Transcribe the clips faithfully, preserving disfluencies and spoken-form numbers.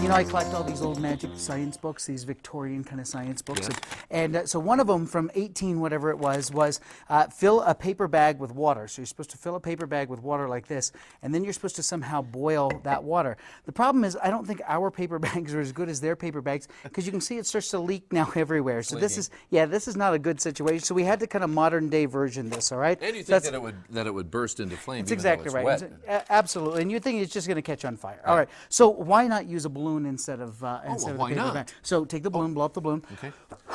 you know, I collect all these old magic science books, these Victorian kind of science books. Yes. And, and uh, so one of them from eighteen, whatever it was, was uh, fill a paper bag with water. So you're supposed to fill a paper bag with water like this, and then you're supposed to somehow boil that water. The problem is I don't think our paper bags are as good as their paper bags, because you can see it starts to leak now everywhere. So this is, yeah, this is not a good situation. So we had to kind of modern day version this, all right? And you So think that's- that it would that it would burst into flame? That's even exactly though it's right. Wet. It's- a- absolutely, and you think it's just going to catch on fire. All right. So why not use a balloon instead of uh, Oh, instead well, of why the paper not? bag? So take the balloon, blow up the balloon. Okay.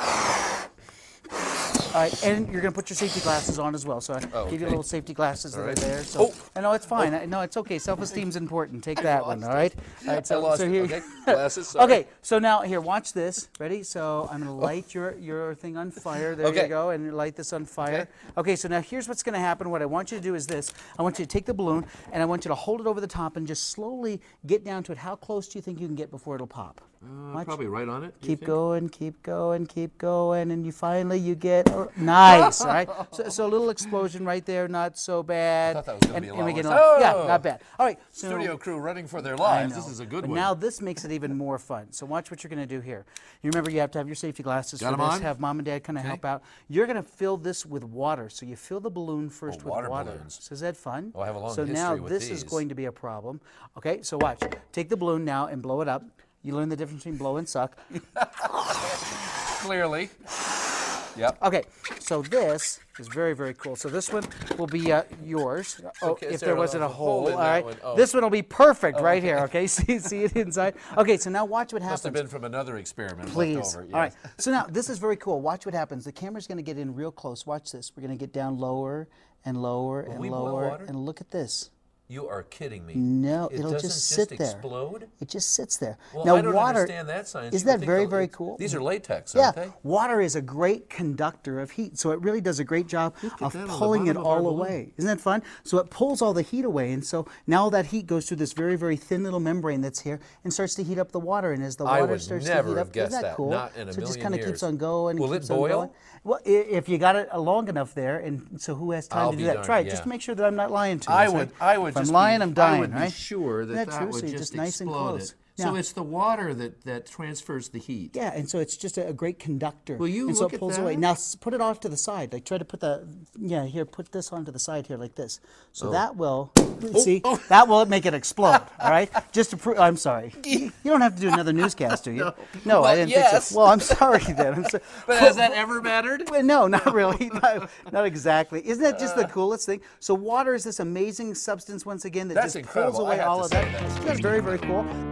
All right, and you're going to put your safety glasses on as well. So I Oh, give you okay. little safety glasses All that right. are there. So Oh. I know it's fine. I, no, it's okay. Self-esteem's important. Take that one. lost All right. All right. I lost so it. here. Okay. Glasses. Sorry. Okay. So now here, watch this. Ready? So I'm going to light your your thing on fire. There Okay. you go, and light this on fire. Okay. Okay. So now here's what's going to happen. What I want you to do is this. I want you to take the balloon and I want you to hold it over the top and just slowly get down to it. How close do you think you can get before it'll pop? Uh, Watch. probably right on it. do you Keep think? going, keep going, keep going, and you finally you get oh, nice, all right? So, so a little explosion right there, not so bad. I thought that was gonna and, be a and lot we get worse. a- Yeah, Oh! not bad. All right, so Studio crew running for their I lives. know. This is a good but one. now this makes it even more fun. So watch what you're going to do here. You remember you have to have your safety glasses Got for 'em this. on? Have mom and dad kind of Okay. help out. You're going to fill this with water. So you fill the balloon first Oh, with water water. balloons. So is that fun? Oh, I have a long So now history with this is these. going to be a problem. Okay, so watch. Take the balloon now and blow it up. You learn the difference between blow and suck. Clearly. Yep. Okay, so this is very, very cool. So this one will be uh, yours. Oh, Okay, if so there there's wasn't a a hole hole, in all that right. one. Oh. This one will be perfect right okay. here. Okay, see, see it inside. Okay, so now watch what Must have happens. been from another experiment Please. left over. All right. yes. So now this is very cool. Watch what happens. The camera's going to get in real close. Watch this. We're going to get down lower and lower and we boil lower, water? and look at this. You are kidding me. No, it it'll doesn't just sit there. explode? It just sits there. Well, now I don't water. understand that science. Isn't You would that think very, the- very it- cool? These are latex, Yeah, aren't they? water is a great conductor of heat, so it really does a great job of that on the pulling it bottom of our all balloon. away. Isn't that fun? So it pulls all the heat away, and so now that heat goes through this very, very thin little membrane that's here and starts to heat up the water. And as the I water would starts never to heat have up, guessed isn't that that. cool? Not in a so it just million kind of years. keeps on going. Will it keeps on boil? going. Well, i- if you got it uh, long enough there, and so who has time I'll to be do that? darned, Try it, yeah. just to make sure that I'm not lying to you. I so would, I would If I'm just lying, be, I'm dying, I would right? be sure that Isn't that that true? would So you're just just nice and explode close. it. So Now- it's the water that, that transfers the heat. Yeah, and so it's just a, a great conductor. Will you and so look it at pulls away. that? Now s- put it off to the side. Like try to put the yeah here. Put this onto the side here like this. So that will see oh. that will make it explode. All right. Just to prove. I'm sorry. You don't have to do another newscast, do you? No. No, I Well, didn't yes. think so. Well, I'm sorry then. I'm so, But has that ever mattered? well, no, not really. Not, not exactly. Isn't that just the coolest thing? So water is this amazing substance once again that That's just incredible. pulls I away have all to of say that. that's That's very, very cool.